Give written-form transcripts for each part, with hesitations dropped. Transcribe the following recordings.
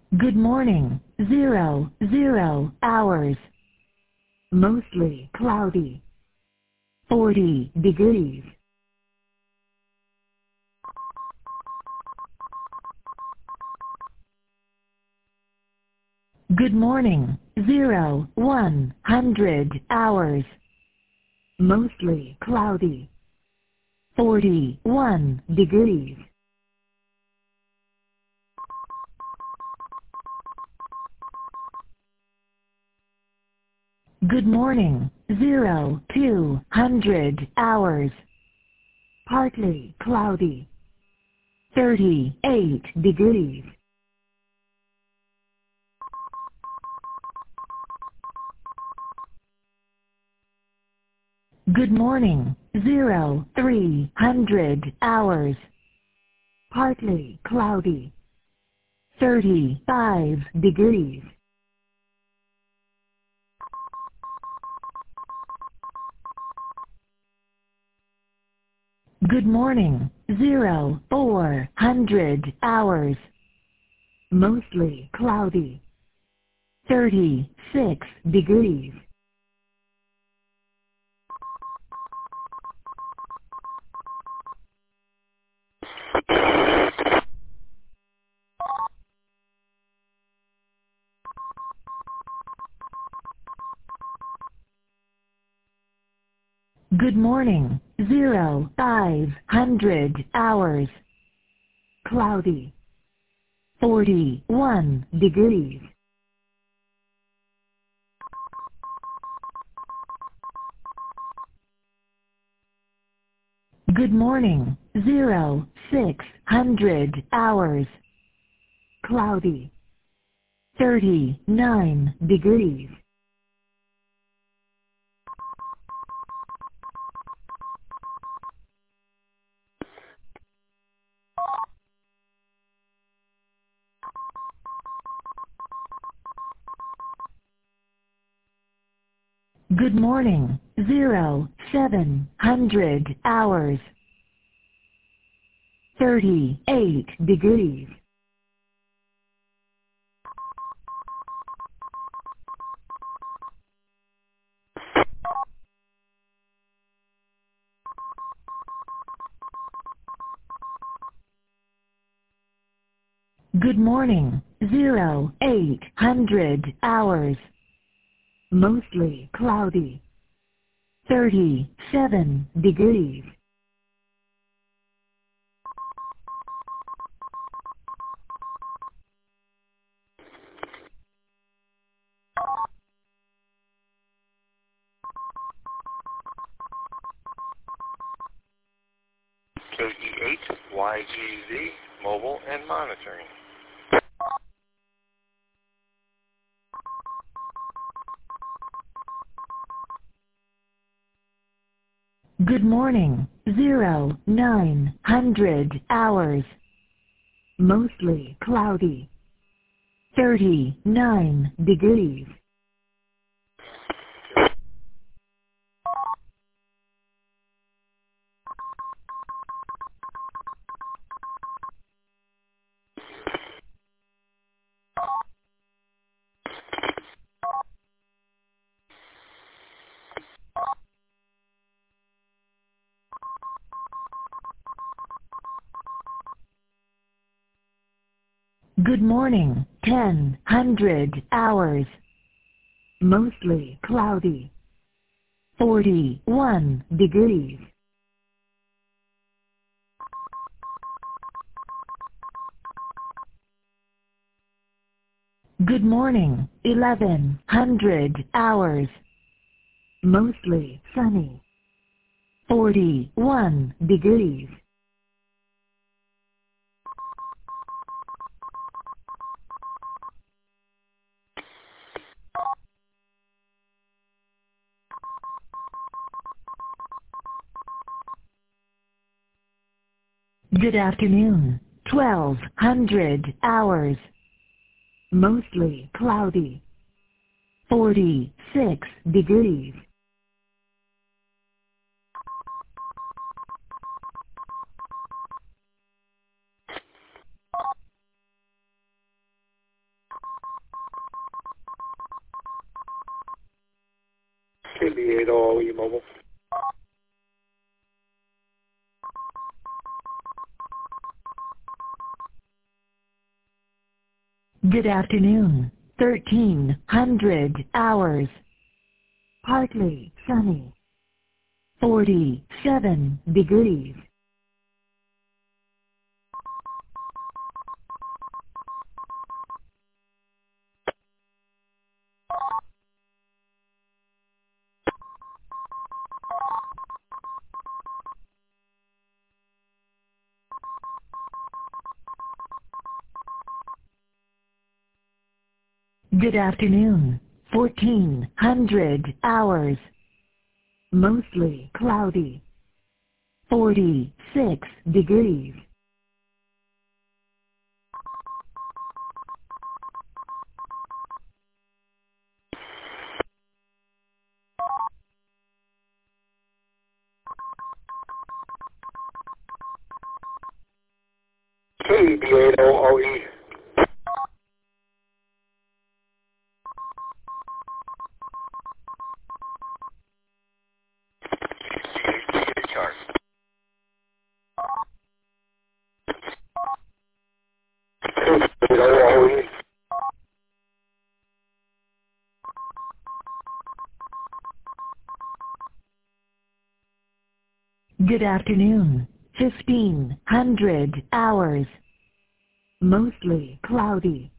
Good morning. 00 hours. Mostly cloudy. 40 degrees. Good morning. 100 hours. Mostly cloudy. 41 degrees. Good morning. 200 hours. Partly cloudy. 38 degrees. Good morning. 300 hours. Partly cloudy. 35 degrees. Good morning. 400 hours. Mostly cloudy. 36 degrees. Good morning. 500 hours. Cloudy. 41 degrees. Good morning. 600 hours. Cloudy. 39 degrees. Good morning. 700 hours. 38 degrees. Good morning. 800 hours. Mostly cloudy. 37 degrees. KE8YGZ, mobile and monitoring. Good morning. 900 hours. Mostly cloudy. 39 degrees. Good morning. 1000 hours. Mostly cloudy. 41 degrees. Good morning. 1100 hours. Mostly sunny. 41 degrees. Good afternoon. 1200 hours. Mostly cloudy. 46 degrees. CB80 Mobile. Good afternoon. 1300 hours. Partly sunny. 47 degrees. Good afternoon. 1400 hours. Mostly cloudy. 46 degrees. CB80OE. Chart. CB80OE. Good afternoon. 1500 hours. Mostly cloudy.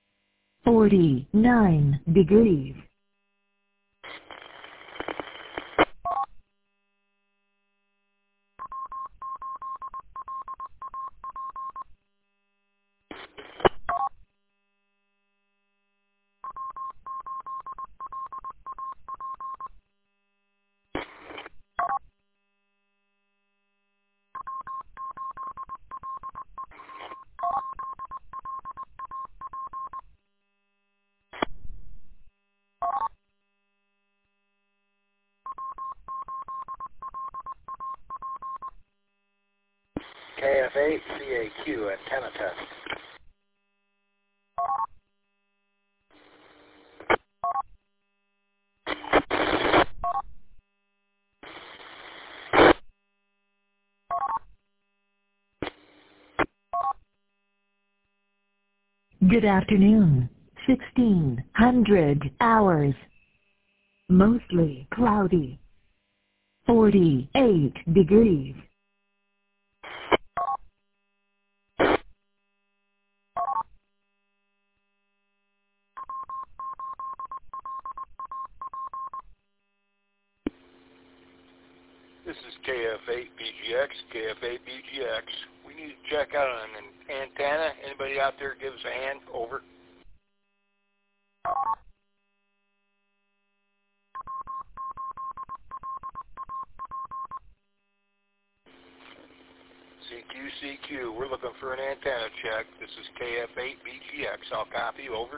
49 degrees. KF8 CAQ antenna test. Good afternoon. 1600 hours. Mostly cloudy. 48 degrees. This is KF8BGX, KF8BGX. We need to check out an antenna. Anybody out there give us a hand? Over. CQ, we're looking for an antenna check. This is KF8BGX. I'll copy. Over.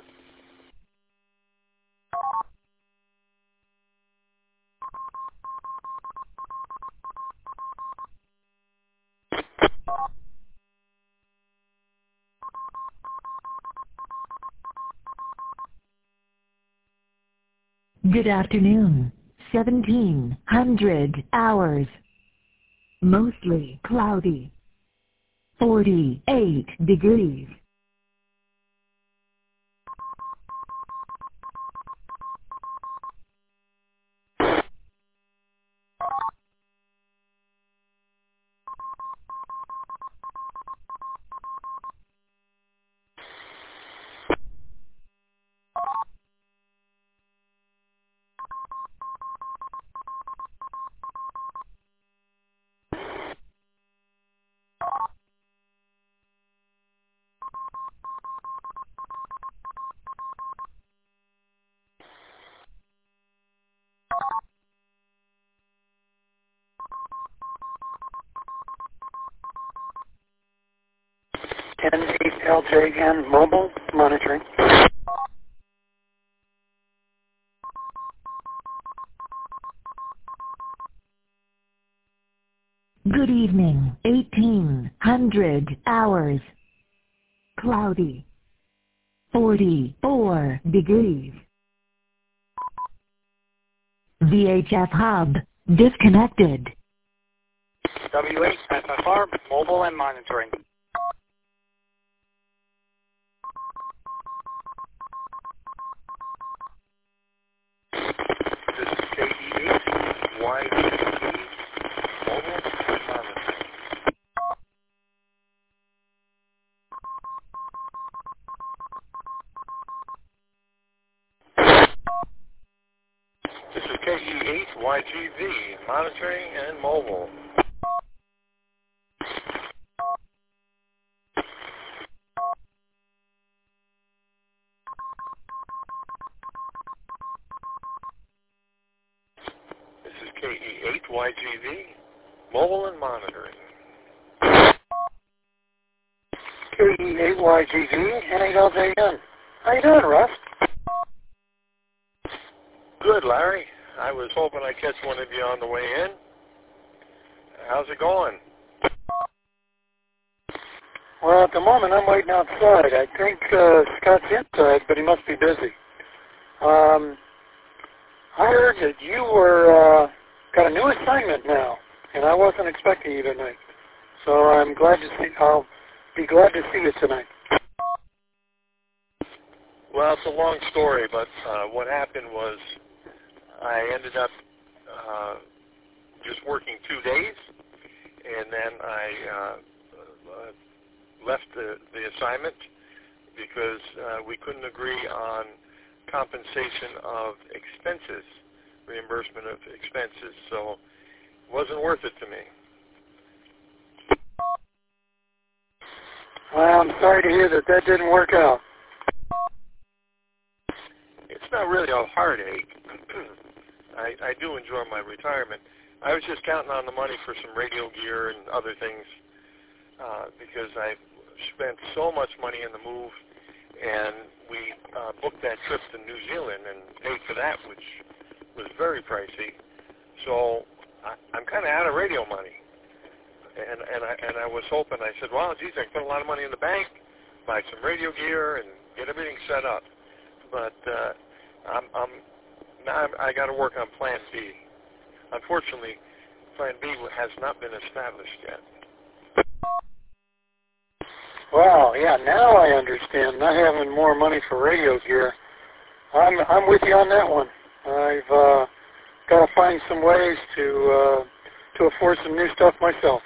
Good afternoon. 1700 hours. Mostly cloudy. 48 degrees. LJN Mobile monitoring. Good evening. 1800 hours. Cloudy. 44 degrees. VHF hub disconnected. W8FFR, mobile and monitoring. This is KE8YGV, mobile and monitoring. This is KE8YGV, monitoring and mobile. This is KE8YGV, mobile and monitoring. KE8YGV, N8LJN. How you doing, Russ? Good, Larry. I was hoping I'd catch one of you on the way in. How's it going? Well, at the moment, I'm waiting outside. I think Scott's inside, but he must be busy. I heard that you were got a new assignment now, and I wasn't expecting you tonight. So I'm glad to see. I'll be glad to see you tonight. Well, it's a long story, but what happened was I ended up just working 2 days, and then I left the assignment because we couldn't agree on compensation of expenses, reimbursement of expenses, so it wasn't worth it to me. Well, I'm sorry to hear that didn't work out. It's not really a heartache. I do enjoy my retirement. I was just counting on the money for some radio gear and other things because I spent so much money in the move, and we booked that trip to New Zealand and paid for that, which was very pricey. So I'm kind of out of radio money, and I was hoping. I said, well, geez, I can put a lot of money in the bank, buy some radio gear, and get everything set up. But now I got to work on Plan B. Unfortunately, Plan B has not been established yet. Wow, yeah, now I understand. Not having more money for radio gear. I'm with you on that one. I've got to find some ways to afford some new stuff myself.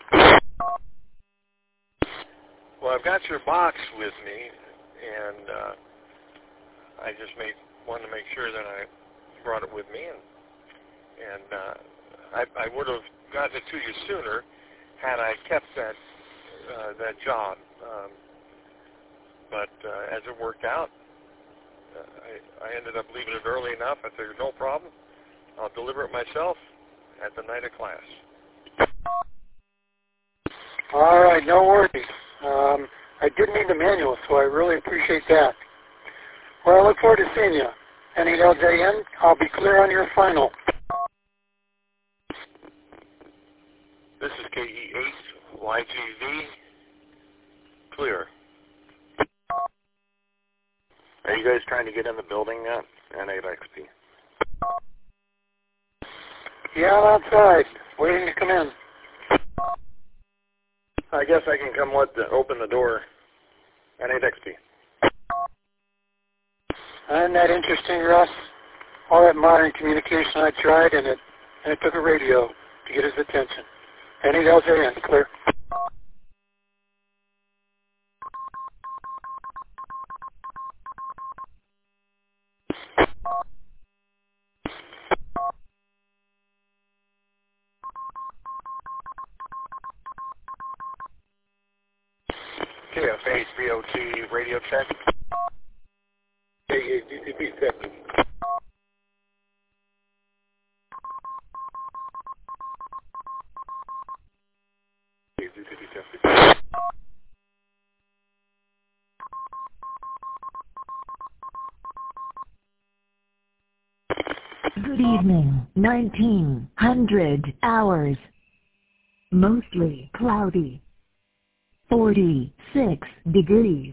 Well, I've got your box with me, and I just wanted to make sure that I brought it with me, and I would have gotten it to you sooner had I kept that job. But as it worked out, I ended up leaving it early enough. I figured, no problem. I'll deliver it myself at the night of class. All right, no worries. I did need the manual, so I really appreciate that. Well, I look forward to seeing you. N8LJN, I'll be clear on your final. This is KE8YGV. Clear. Are you guys trying to get in the building yet? N8XP. Yeah, I'm outside, waiting to come in. I guess I can come open the door. N8XP. Isn't that interesting, Russ? All that modern communication I tried, and it took a radio to get his attention. N8LJN, clear. KF8 VOT radio check. KA DTP 70. Good evening. 1900 hours. Mostly cloudy. 46 degrees.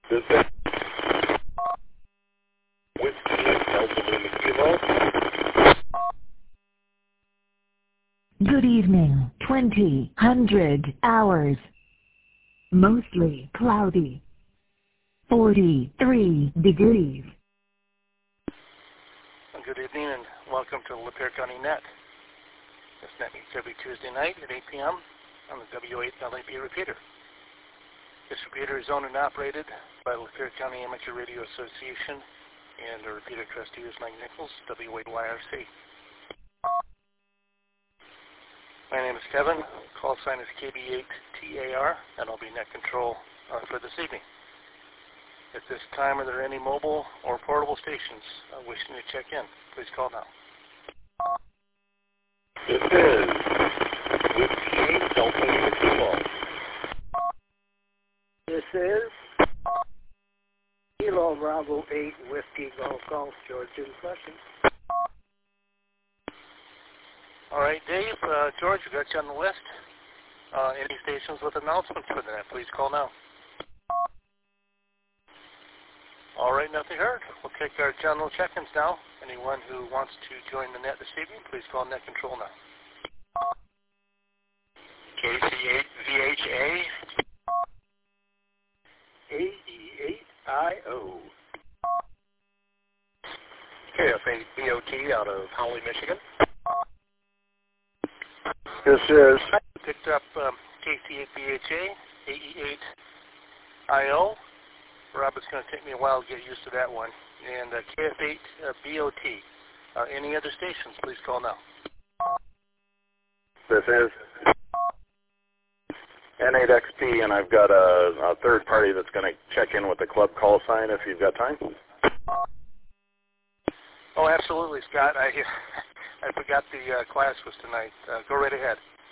This is Whiskey Delta Lima Kilo. Good evening, 2000 hours. Mostly cloudy. 43 degrees. Good evening and welcome to Lapeer County Net. This net meets every Tuesday night at 8 p.m. on the W8LAP repeater. This repeater is owned and operated by the Lapeer County Amateur Radio Association, and the repeater trustee is Mike Nichols, W8YRC. My name is Kevin. Call sign is KB8TAR, and I'll be net control for this evening. At this time, are there any mobile or portable stations wishing to check in? Please call now. This is Whiskey Delta Lima Kilo. This is Kilo Bravo 8 Whiskey Golf George in question. All right, Dave, George, we got you on the list. Any stations with announcements for the net, please call now. All right, nothing heard. We'll take our general check-ins now. Anyone who wants to join the net this evening, please call net control now. KC8VHA. AE8IO. KF8BOT out of Holly, Michigan. This is Picked up KC8VHA, AE8IO. Rob, it's going to take me a while to get used to that one. And KF8BOT. Any other stations, please call now. This is N8XP, and I've got a third party that's going to check in with the club call sign if you've got time. Oh, absolutely, Scott. I forgot the class was tonight. Go right ahead.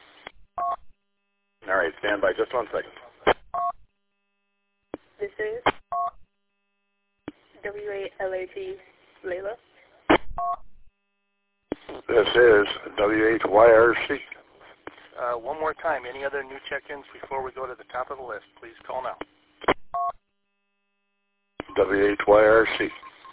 All right, stand by just 1 second. This is W8LAP Layla. This is W8YRC. One more time, any other new check-ins before we go to the top of the list? Please call now. W8YRC.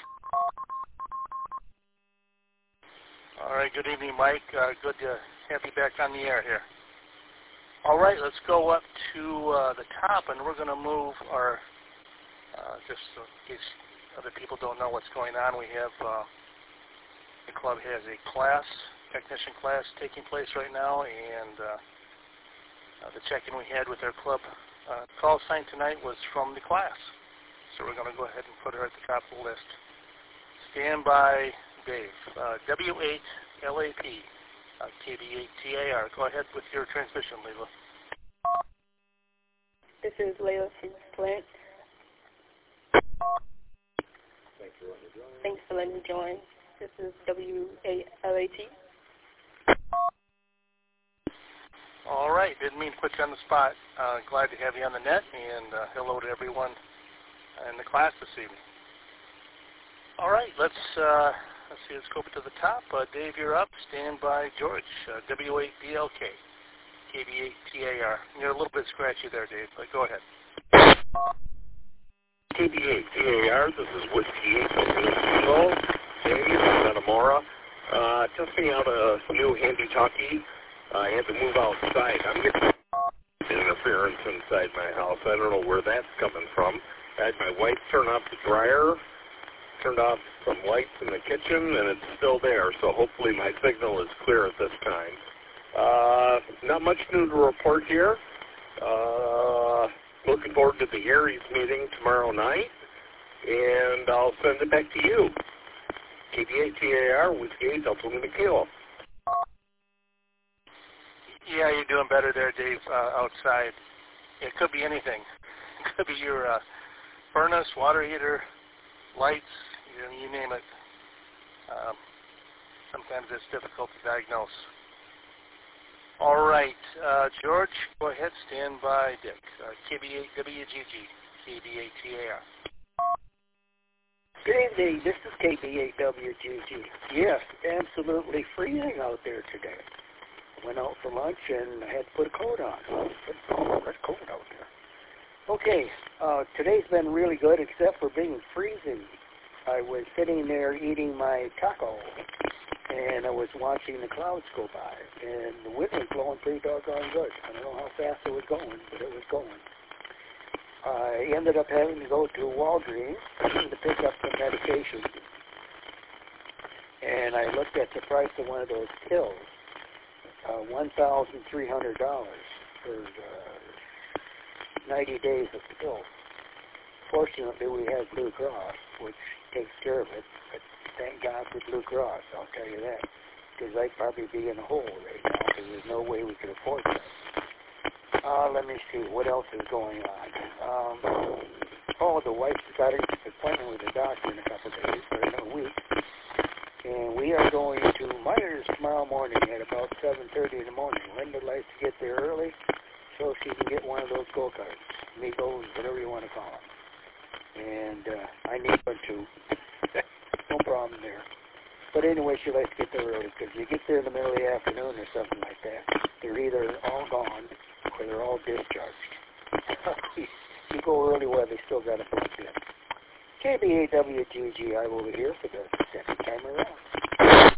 All right, good evening, Mike. Good to have you back on the air here. All right, let's go up to the top, and we're going to move our, just in case other people don't know what's going on, we have, the club has a class, technician class taking place right now, and the check-in we had with our club call sign tonight was from the class. So we're going to go ahead and put her at the top of the list. Stand by, Dave. W8LAP, KB8TAR. Go ahead with your transmission, Layla. This is Layla from Flint. Thanks for letting me join. This is W8LAT. All right. Didn't mean to put you on the spot. Glad to have you on the net, and hello to everyone in the class this evening. All right. Let's see. Let's go up to the top. Dave, you're up. Stand by, George. W8BLK, KB8TAR. You're a little bit scratchy there, Dave, but go ahead. KB8TAR, this is Whiskey 8 Kilo. Dave, Metamora. Testing out a new handy-talkie. I had to move outside. I'm getting interference inside my house. I don't know where that's coming from. I had my wife turn off the dryer, turned off some lights in the kitchen, and it's still there. So hopefully my signal is clear at this time. Not much new to report here. Looking forward to the Aries meeting tomorrow night, and I'll send it back to you. KB8TAR, Whiskey 8 Delta Lima Kilo. Yeah, you're doing better there, Dave, outside. It could be anything. It could be your furnace, water heater, lights, you name it. Sometimes it's difficult to diagnose. All right, George, go ahead. Stand by, Dick. KB8WGG, KB8TAR. Good evening. This is KB8WGG. Yes, absolutely freezing out there today. Went out for lunch and I had to put a coat on. It's cold out there. Okay, today's been really good except for being freezing. I was sitting there eating my taco, and I was watching the clouds go by, and the wind was blowing pretty doggone good. I don't know how fast it was going, but it was going. I ended up having to go to Walgreens to pick up some medication, and I looked at the price of one of those pills, $1,300 for 90 days of pills. Fortunately, we had Blue Cross, which takes care of it, but thank God for Blue Cross, I'll tell you that, because I'd probably be in a hole right now, because there's no way we could afford that. Let me see, what else is going on? The wife's got an appointment with the doctor in a couple of days, or in a week, and we are going to Myers tomorrow morning at about 7:30 in the morning. Linda likes to get there early so she can get one of those go-karts, Migos, whatever you want to call them. And I need one too. No problem there. But anyway, she likes to get there early, because you get there in the middle of the afternoon or something like that, they're either all gone or they're all discharged. You go early while they still got a bunch in. KBAWGG, I'm over here for the second time around.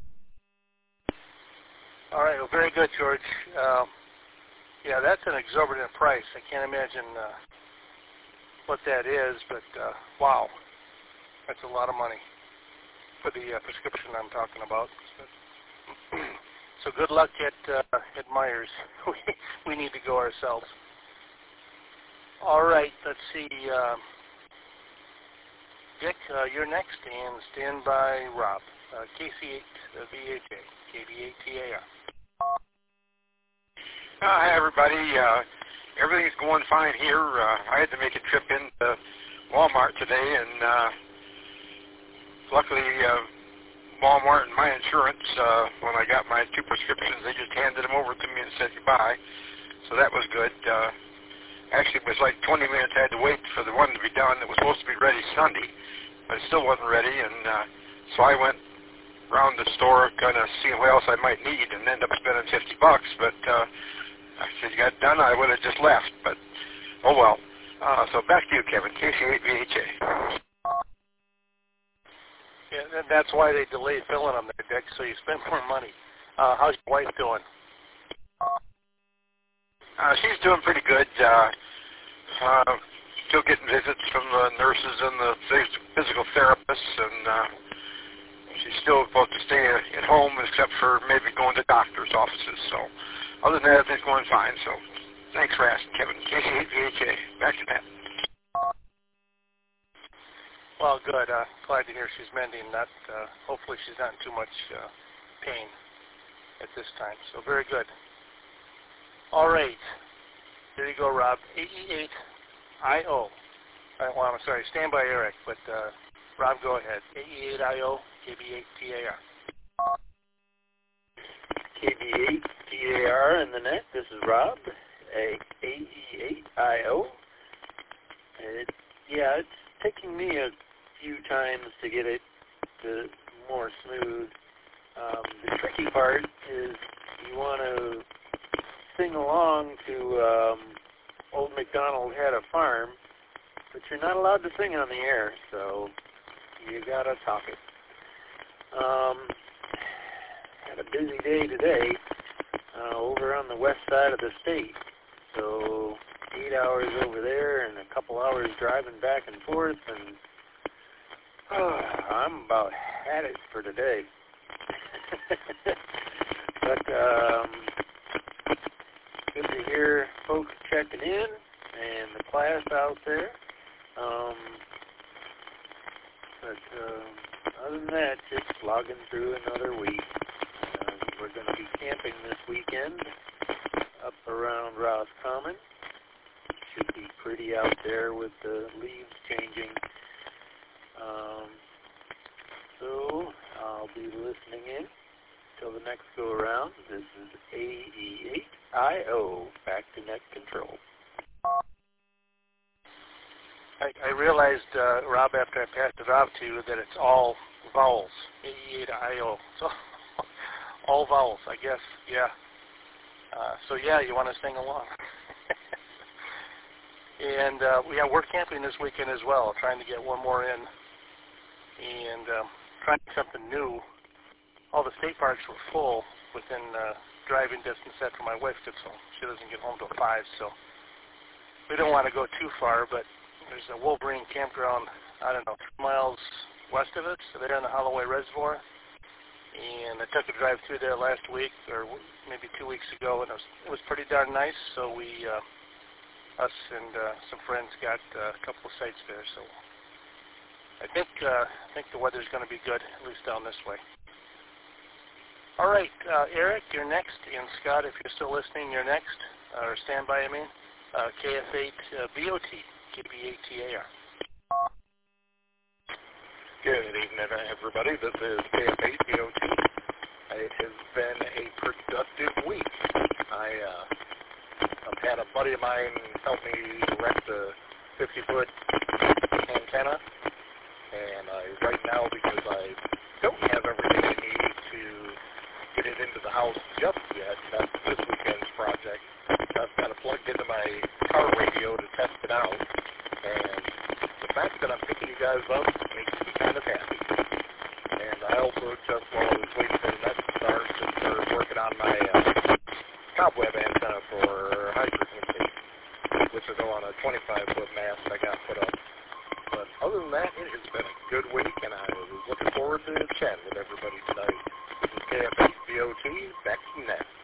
All right, well, very good, George. Yeah, that's an exorbitant price. I can't imagine what that is, but wow, that's a lot of money for the prescription I'm talking about. So good luck at Myers. We need to go ourselves. All right, let's see. Dick, you're next, and stand by Rob. KC8VHA, KB8TAR. Hi, everybody. Everything's going fine here. I had to make a trip into Walmart today, and luckily Walmart and my insurance, when I got my 2 prescriptions, they just handed them over to me and said goodbye. So that was good. Actually, it was like 20 minutes I had to wait for the one to be done. It was supposed to be ready Sunday, but it still wasn't ready. And so I went around the store kind of seeing what else I might need and ended up spending $50. But I said, you got it done, I would have just left. But, oh well. So back to you, Kevin, KC8VHA. Yeah, that's why they delay filling them there, Dick, so you spend more money. How's your wife doing? She's doing pretty good. Still getting visits from the nurses and the physical therapists, and she's still supposed to stay at home except for maybe going to doctor's offices. So other than that, everything's going fine. So thanks for asking, Kevin. KC8VHA. Back to that. Well, good. Glad to hear she's mending. Hopefully she's not in too much pain at this time. So very good. All right. There you go, Rob. AE8IO. Well, I'm sorry. Stand by, Eric. But Rob, go ahead. AE8IO, KB8TAR. KB8TAR in the net. This is Rob. AE8IO. It's taking me a few times to get it to more smooth. The tricky part is you want to sing along to Old MacDonald Had a Farm, but you're not allowed to sing on the air, so you gotta talk it. Had a busy day today over on the west side of the state, so 8 hours over there and a couple hours driving back and forth, and I'm about had it for today. But good to hear folks checking in and the class out there. But other than that, just slogging through another week. We're going to be camping this weekend up around Roscommon. Should be pretty out there with the leaves changing. So I'll be listening in till the next go around. This is AE8IO, back to net control. I realized, Rob, after I passed it off to you, that it's all vowels. AE8IO. So all vowels, I guess. Yeah. So yeah, you want to sing along. And we're camping this weekend as well, trying to get one more in, and trying something new. All the state parks were full within driving distance after my wife gets home. She doesn't get home till 5, so we don't want to go too far, but there's a Wolverine campground, 3 miles west of it, so they're in the Holloway Reservoir. And I took a drive through there last week, or maybe 2 weeks ago, and it was pretty darn nice, so we... us and some friends got a couple of sites there, so I think the weather's going to be good, at least down this way. All right, Eric, you're next, and Scott, if you're still listening, you're next, or stand by, KF8 BOT, KB8TAR. Good evening, everybody. This is KF8 BOT. It has been a productive week. I've had a buddy of mine help me erect a 50-foot antenna, and right now, because I don't have everything I need to get it into the house just yet, that's this weekend's project. I've got it plugged into my car radio to test it out, and the fact that I'm picking you guys up makes me kind of happy. And I also, just while I was waiting for the net to start, just started working on my cobweb antenna for high frequency, which will go on a 25-foot mast I got put up. But other than that, it has been a good week, and I was looking forward to chatting with everybody tonight. This is KF8BOT, back to you next.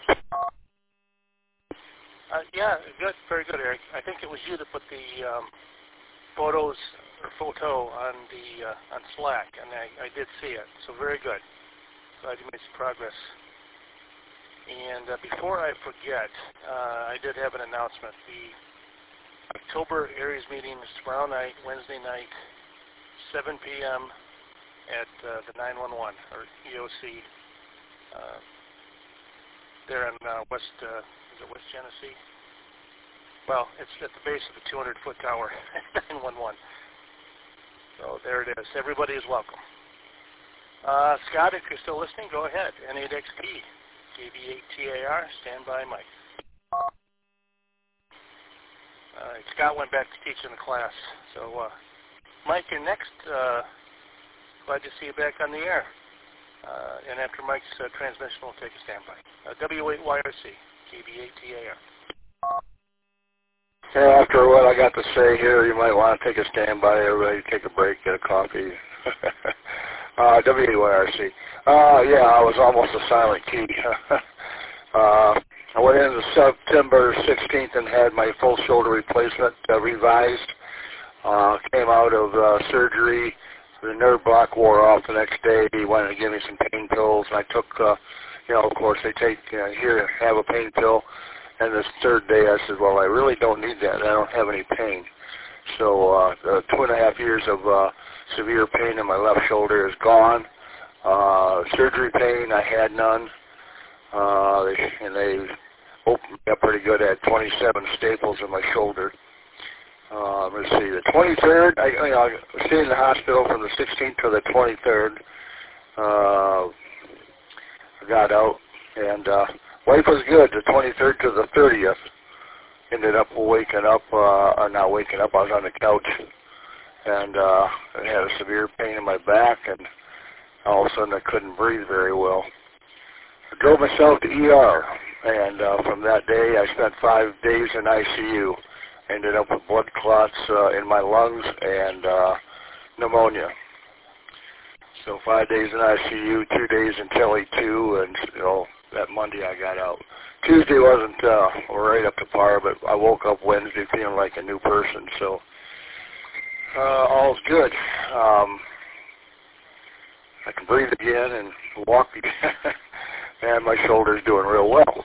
Yeah, good, very good, Eric. I think it was you that put the photo on Slack, and I did see it, so very good. Glad you made some progress. And before I forget, I did have an announcement. The October Aries meeting is tomorrow night, Wednesday night, 7 p.m. at the 911, or EOC, there in West Genesee? Well, it's at the base of the 200-foot tower, 911. So there it is. Everybody is welcome. Scott, if you're still listening, go ahead. N8XP, KB8TAR, stand by, Mike. Scott went back to teaching the class. So, Mike, you're next. Glad to see you back on the air. And after Mike's transmission, we'll take a standby. W8YRC, KB8TAR. Yeah, after what I got to say here, you might want to take a standby. Everybody take a break, get a coffee. W8YRC. Yeah, I was almost a silent key. I went into September 16th and had my full shoulder replacement revised. Came out of surgery. The nerve block wore off the next day. He wanted to give me some pain pills, and I took, of course, they take, here, have a pain pill. And this third day, I said, well, I really don't need that. I don't have any pain. So 2.5 years of severe pain in my left shoulder is gone. Surgery pain, I had none. And they opened me up pretty good. I had 27 staples in my shoulder. Let's see, the 23rd, I stayed in the hospital from the 16th to the 23rd. I got out, and life was good, the 23rd to the 30th. Ended up waking up, not waking up, I was on the couch, and I had a severe pain in my back, and all of a sudden I couldn't breathe very well. I drove myself to ER, and from that day I spent 5 days in ICU. Ended up with blood clots in my lungs and pneumonia. So 5 days in ICU, 2 days in Tele 2, and that Monday I got out. Tuesday wasn't right up to par, but I woke up Wednesday feeling like a new person, so all's good. I can breathe again and walk again, and my shoulder's doing real well.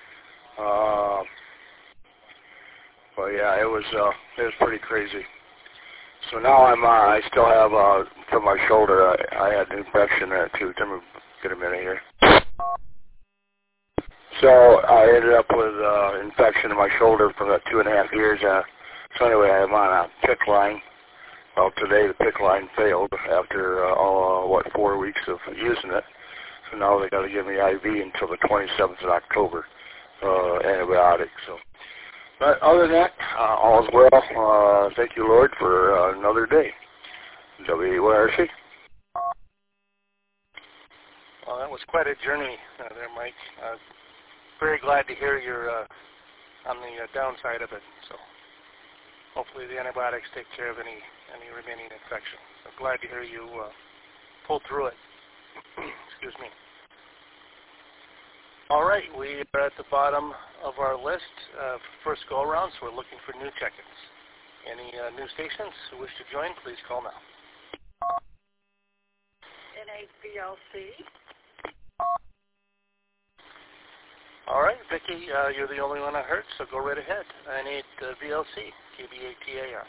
But yeah, it was pretty crazy. So now I still have from my shoulder. I had an infection there too. Let me get a minute here. So I ended up with infection in my shoulder for about 2.5 years. So anyway, I'm on a PICC line. Well, today the PICC line failed after 4 weeks of using it. So now they got to give me IV until the 27th of October, antibiotic. So But other than that, all is well. Thank you, Lord, for another day. WRC. Well, that was quite a journey there, Mike. Very glad to hear you're on the downside of it. So hopefully the antibiotics take care of any remaining infection. So glad to hear you pulled through it. Excuse me. All right, we are at the bottom of our list first go-around, so we're looking for new check-ins. Any new stations who wish to join, please call now. N8VLC. All right, Vicki, you're the only one I heard, so go right ahead. N8VLC, KBATAR.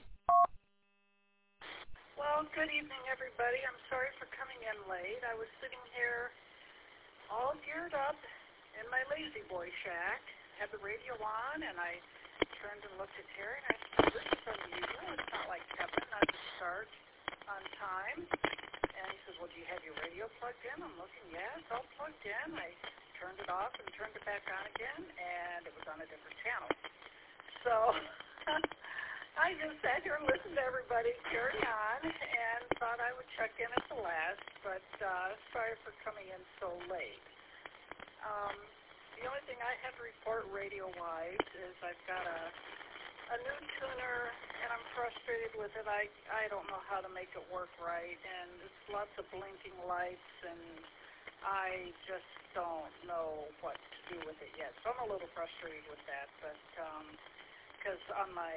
Well, good evening, everybody. I'm sorry for coming in late. I was sitting here all geared up in my lazy boy shack, had the radio on, and I turned and looked at Terry, and I said, this is unusual. It's not like Kevin, not to start on time. And he says, well, do you have your radio plugged in? I'm looking, yeah, it's all plugged in. I turned it off and turned it back on again, and it was on a different channel. So I just sat here and listened to everybody carry on and thought I would check in at the last, but sorry for coming in so late. The only thing I have to report radio-wise is I've got a new tuner, and I'm frustrated with it. I don't know how to make it work right, and it's lots of blinking lights, and I just don't know what to do with it yet. So I'm a little frustrated with that, but because on my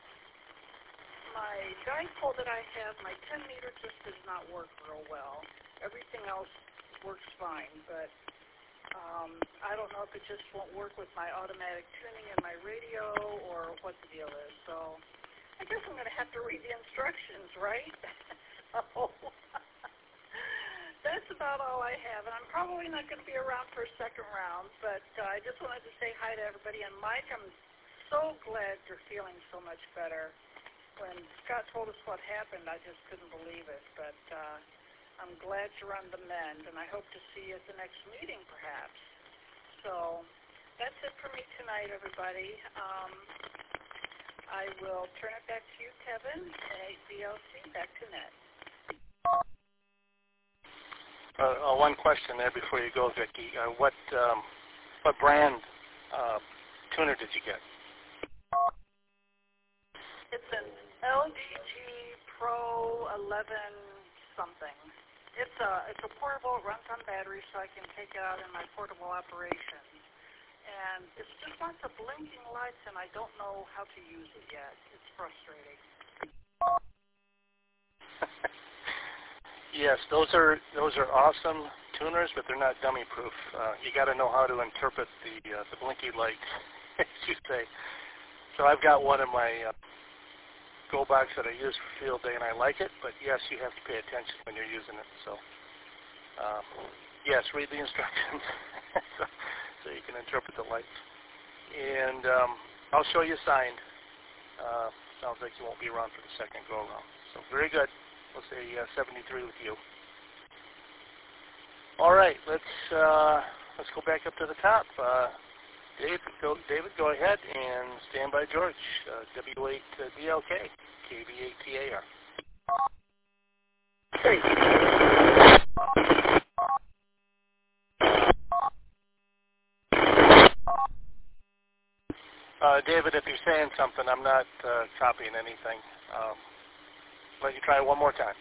dipole that I have, my 10 meter just does not work real well. Everything else works fine, but I don't know if it just won't work with my automatic tuning in my radio or what the deal is. So I guess I'm going to have to read the instructions, right? So that's about all I have. And I'm probably not going to be around for a second round, but I just wanted to say hi to everybody. And Mike, I'm so glad you're feeling so much better. When Scott told us what happened, I just couldn't believe it. But I'm glad you're on the mend, and I hope to see you at the next meeting, perhaps. So that's it for me tonight, everybody. I will turn it back to you, Kevin, and VLC, back to Ned. One question there before you go, Vicki. What brand tuner did you get? It's an LDG Pro 11 something. It's a portable. It runs on battery, so I can take it out in my portable operation. And it's just lots of blinking lights, and I don't know how to use it yet. It's frustrating. Yes, those are awesome tuners, but they're not dummy-proof. You got to know how to interpret the blinky light, as you say. So I've got one in my Go box that I use for field day, and I like it. But yes, you have to pay attention when you're using it. So yes, read the instructions so you can interpret the lights. And I'll show you signed. Sounds like you won't be around for the second go-around. So very good. We'll say 73 with you. All right, let's go back up to the top. David, go ahead and stand by George. W8DLK, KBATAR. Thanks. David, if you're saying something, I'm not copying anything. Let you try one more time.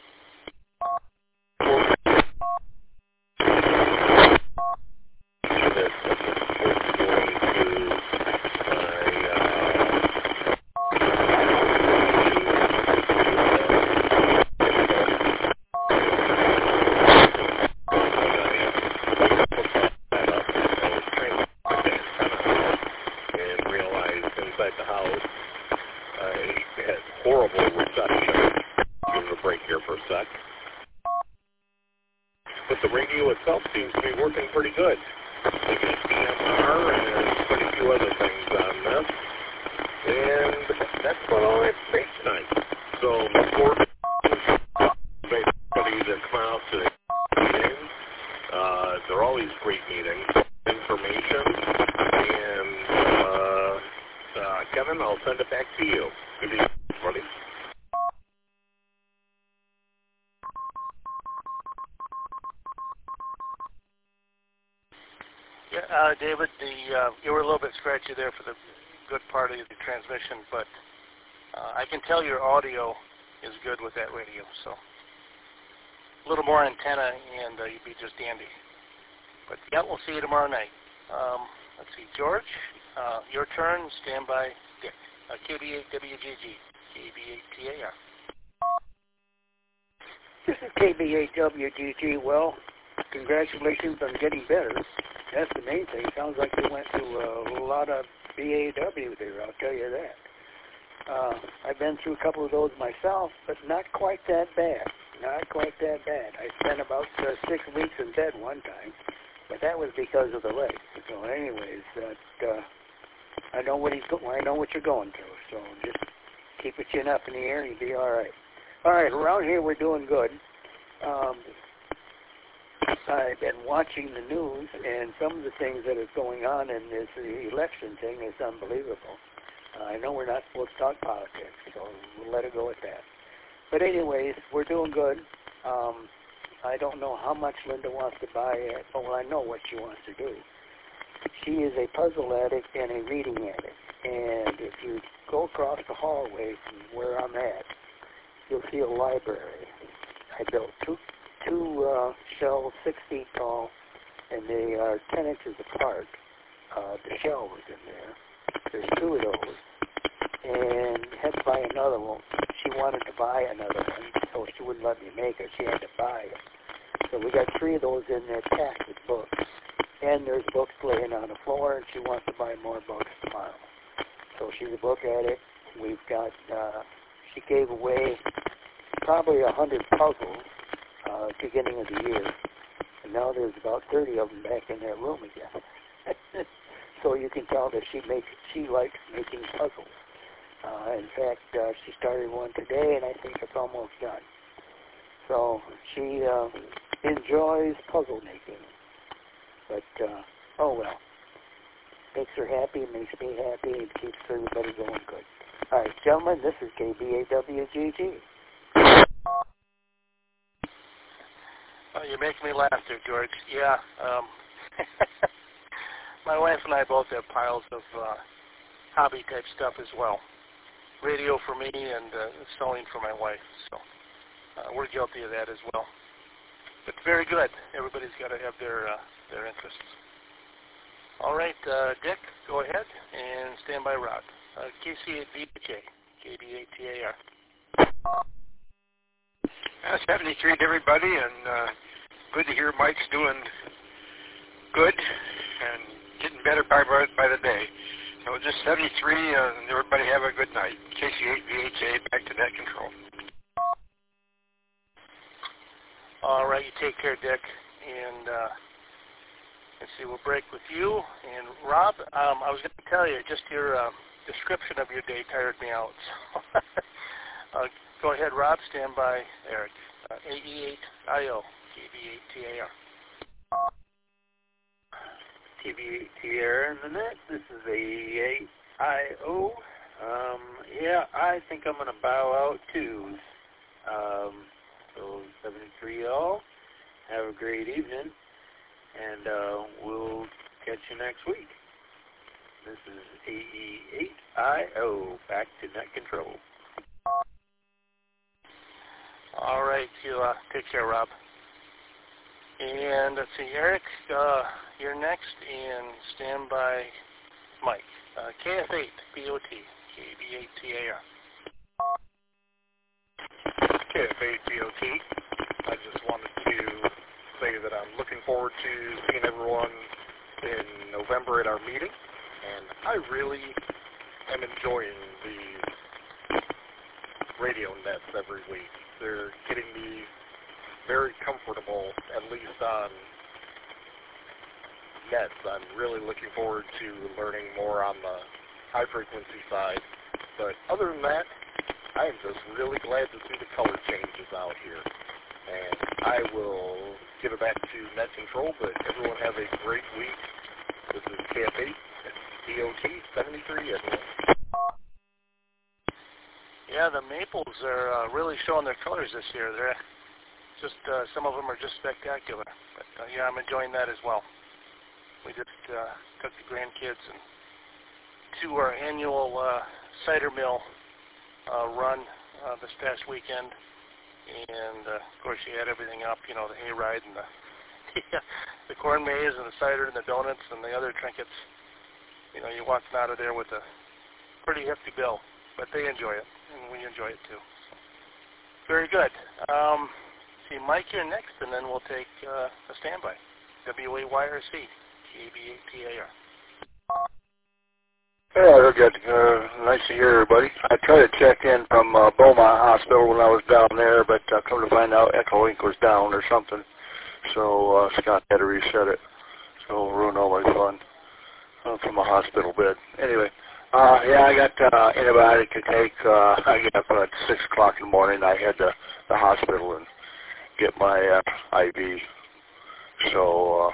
But the radio itself seems to be working pretty good. They got DMR and quite a few other things on this. And that's about all I have to say tonight. So look forward to everybody that come out to the meetings. They're always great meetings. Information and I'll send it back to you. Good evening, everybody. Yeah, David, you were a little bit scratchy there for the good part of the transmission, but I can tell your audio is good with that radio, so a little more antenna and you'd be just dandy. But yeah, we'll see you tomorrow night. Let's see, George, your turn. Stand by, Dick. KB8WGG, KB8TAR. This is KB8WGG. Well, congratulations on getting better. That's the main thing. Sounds like you went through a lot of BAW there, I'll tell you that. I've been through a couple of those myself, but not quite that bad. Not quite that bad. I spent about 6 weeks in bed one time, but that was because of the leg. So anyways, I know what you're going through, so just keep your chin up in the air and you'll be all right. All right, around here we're doing good. I've been watching the news, and some of the things that are going on in this election thing is unbelievable. I know we're not supposed to talk politics, so we'll let it go at that. But anyways, we're doing good. I don't know how much Linda wants to buy it. Well, I know what she wants to do. She is a puzzle addict and a reading addict. And if you go across the hallway from where I'm at, you'll see a library. I built two shelves 6 feet tall, and they are 10 inches apart. The shell was in there. There's 2 of those. And had to buy another one. She wanted to buy another one, so she wouldn't let me make it. She had to buy it. So we got 3 of those in there packed with books. And there's books laying on the floor, and she wants to buy more books tomorrow. So she's a book addict. We've got, she gave away probably 100 puzzles beginning of the year. And now there's about 30 of them back in that room again. So you can tell that she likes making puzzles. In fact, she started one today, and I think it's almost done. So she enjoys puzzle making. But, oh well. Makes her happy, makes me happy, and keeps everybody going good. All right, gentlemen, this is KBAWGG. Oh, you're making me laugh there, George. Yeah. My wife and I both have piles of hobby-type stuff as well. Radio for me and sewing for my wife. So we're guilty of that as well. But very good. Everybody's got to have their interests. All right, Dick, go ahead and stand by Rod. KC8VJ, KB8TAR. 73 to everybody, and good to hear Mike's doing good and getting better by the day. So just 73, and everybody have a good night. KC8VHA, back to net control. All right, you take care, Dick. And let's see, we'll break with you. And Rob, I was going to tell you, just your description of your day tired me out. So, go ahead, Rob. Stand by, Eric. AE8IO, KB8TAR. KB8TAR in the net. This is AE8IO. Yeah, I think I'm going to bow out too. So 73 y'all. Have a great evening, and we'll catch you next week. This is AE8IO, back to net control. All right, you take care, Rob. And let's see, Eric, you're next, and stand by, Mike. KF8, BOT, KB8TAR. KF8, BOT. I just wanted to say that I'm looking forward to seeing everyone in November at our meeting, and I really am enjoying the radio nets every week. They're getting me very comfortable, at least on nets. I'm really looking forward to learning more on the high-frequency side. But other than that, I am just really glad to see the color changes out here. And I will give it back to net control, but everyone have a great week. This is KF8, DOT 73, everyone. Yeah, the maples are really showing their colors this year. They're just some of them are just spectacular. But yeah, I'm enjoying that as well. We just took the grandkids and to our annual cider mill run this past weekend, and of course you had everything up, you know, the hayride and the corn maze and the cider and the donuts and the other trinkets. You know, you're walking out of there with a pretty hefty bill, but they enjoy it, and we enjoy it too. So, very good. See Mike here next, and then we'll take a standby. WAYRC, KB8TAR. Yeah, good. Nice to hear everybody. I tried to check in from Beaumont Hospital when I was down there, but come to find out Echo Link was down or something. So Scott had to reset it. So ruined all my fun from a hospital bed. Anyway, yeah, I got antibiotic to take. I get up at 6 o'clock in the morning. I head to the hospital and get my IV. So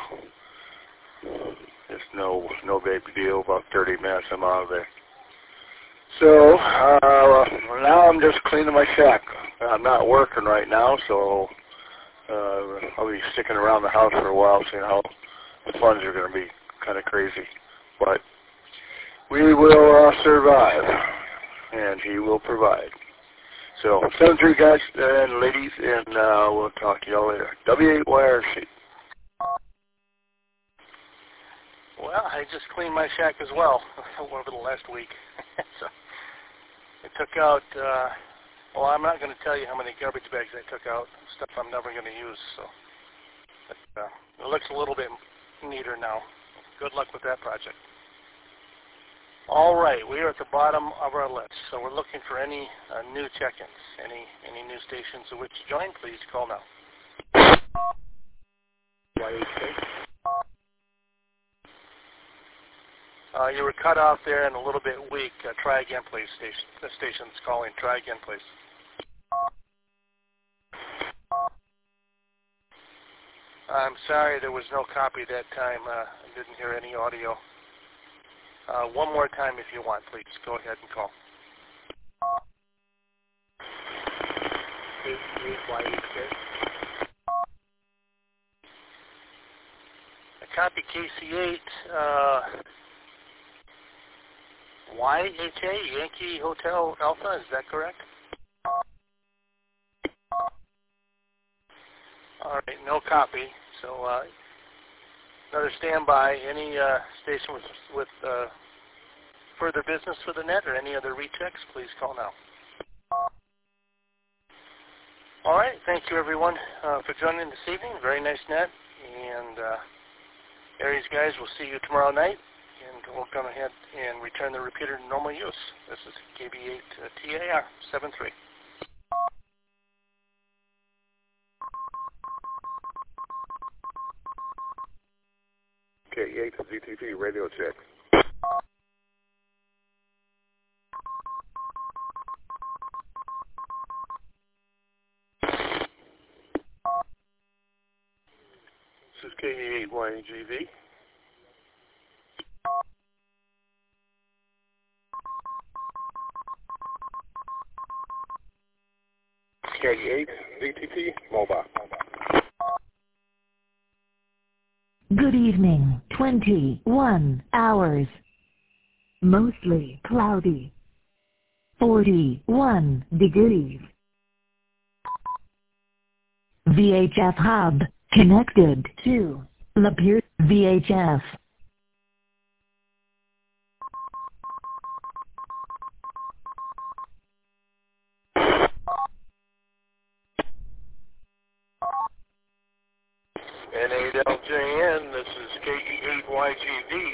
it's no big deal. About 30 minutes, I'm out of there. So now I'm just cleaning my shack. I'm not working right now, so I'll be sticking around the house for a while, seeing how the funds are going to be kind of crazy. But we will survive, and he will provide. So, 7-3 guys and ladies, and we'll talk to y'all later. W8YRC. Well, I just cleaned my shack as well over the last week. So I took out, well, I'm not going to tell you how many garbage bags I took out, stuff I'm never going to use. So but, it looks a little bit neater now. Good luck with that project. All right, we are at the bottom of our list, so we're looking for any new check-ins. Any new stations in which to join, please call now. You were cut off there and a little bit weak. Try again, please. The station's calling. Try again, please. I'm sorry, there was no copy that time. I didn't hear any audio. One more time if you want, please. Go ahead and call. I copy KC8. YHA, Yankee Hotel Alpha, is that correct? All right, no copy. So another standby. Any station with further business for the net or any other rechecks, please call now. All right, thank you everyone for joining this evening. Very nice net. And Aries guys, we'll see you tomorrow night. And we'll come ahead and return the repeater to normal use. This is KB8TAR 73. K8 ZTP radio check. This is KE8YGV. K8 ZTP mobile. Good evening, 21 hours. Mostly cloudy. 41 degrees. VHF hub connected to Lapeer VHF. N8LJN, this is KE8YGV.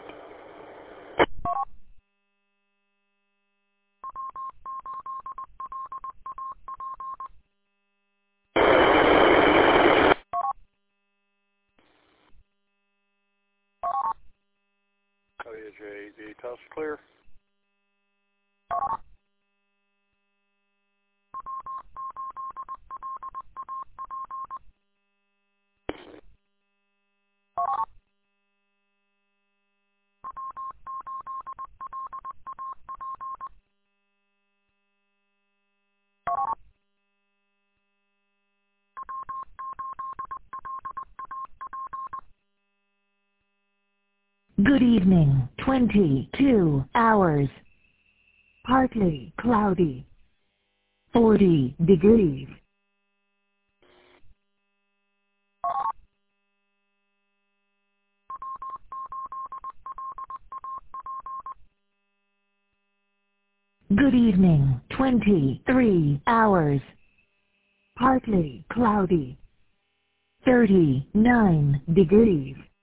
JD, toss clear. Good evening, 22 hours. Partly cloudy. 40 degrees. Good evening, 23 hours. Partly cloudy. 39 degrees.